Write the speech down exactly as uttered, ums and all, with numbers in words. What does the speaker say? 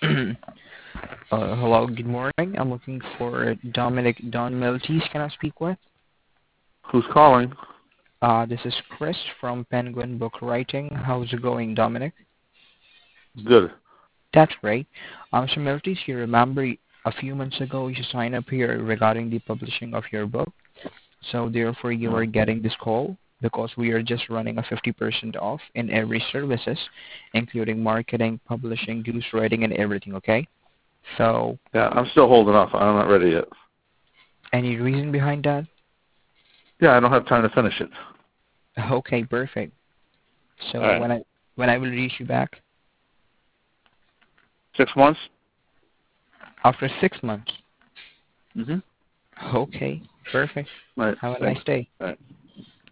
Uh, hello, good morning. I'm looking for Dominic Don Maltese. Can I speak with? Who's calling? Uh, this is Chris from Penguin Book Writing. How's it going, Dominic? Good. That's great. Um, so Maltese, you remember a few months ago you signed up here regarding the publishing of your book. So therefore you Oh. are getting this call because we are just running a fifty percent off in every services, including marketing, publishing, ghostwriting, and everything, okay? So Yeah, I'm still holding off. I'm not ready yet. any reason behind that? Yeah, I don't have time to finish it. Okay, perfect. All So right. when I when I will reach you back Six months? after six months. Mm-hmm. Okay, perfect. All right. Have a Thanks. nice day. All right.